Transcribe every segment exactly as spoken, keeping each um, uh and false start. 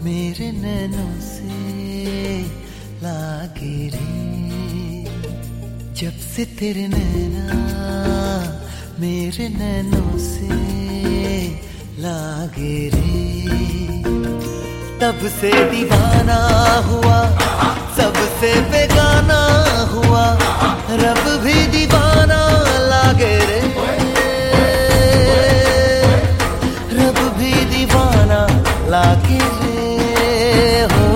मेरे नैनों से लागे रे, जब से तेरे नैना मेरे नैनों से लागे रे, तब से दीवाना हुआ, सबसे बेगाना हुआ, रब भी दीवाना लागे रे, रब भी दीवाना लागे रे हो,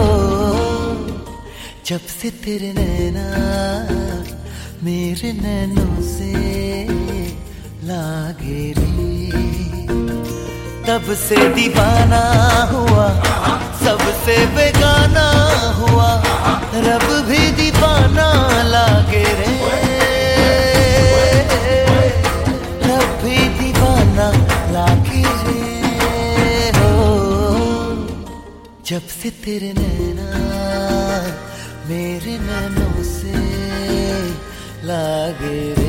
जब से तेरे नैना मेरे नैनों से लागे रे, तब से दीवाना हुआ, सबसे बेगाना हुआ, रब भी दीवाना लागे रे, रब भी दीवाना लागे रे हो, जब से तेरे नैना मेरे नैनों से लागे रे।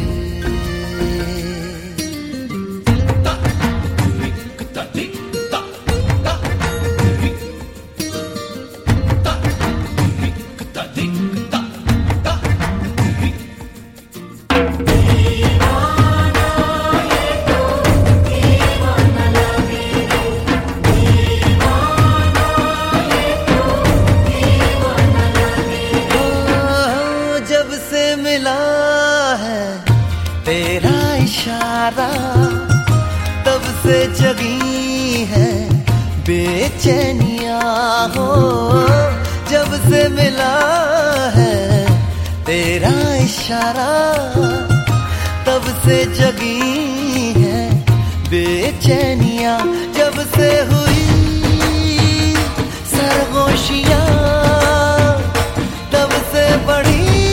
मिला है तेरा इशारा, तब से जगी है बेचैनिया हो, जब से मिला है तेरा इशारा, तब से जगी है बेचैनिया, जब से हुई सरगोशियां तब से बढ़ी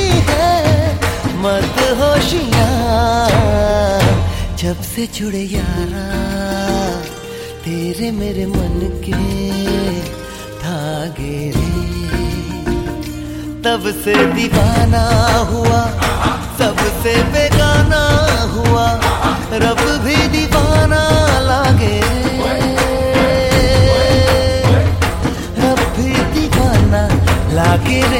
मत होशियां, जब से जुड़े यारा तेरे मेरे मन के धागे रे, तब से दीवाना हुआ, सबसे बेगाना हुआ, रब भी दीवाना लागे रे, रब भी दीवाना लागे रे।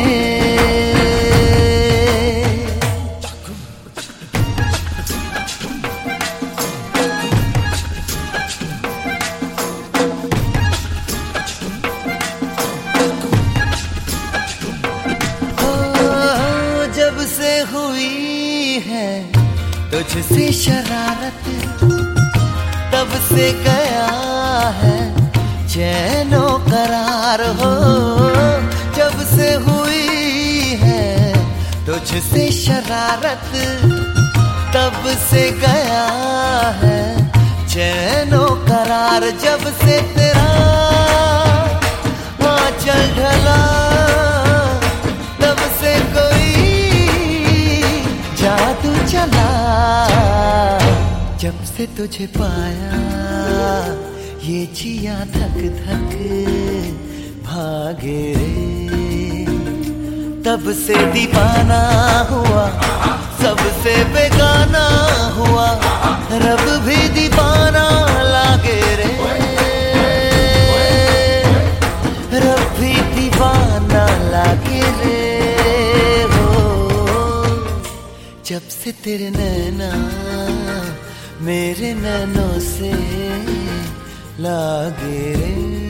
से हुई है तुझसे शरारत, तब से गया है चैनो करार हो, जब से हुई है तुझसे शरारत, तब से गया है चैनो करार, जब से तेरा आंचल ढला, तब से कोई जादू चला, जब से तुझे पाया ये जिया धक धक भागे रे, तब से दीवाना हुआ, सबसे बेगाना हुआ, रब भी दीवाना लागे रे, रब भी दीवाना लागे रे हो, जब से तेरे नैना मेरे नैनों से लागे रे।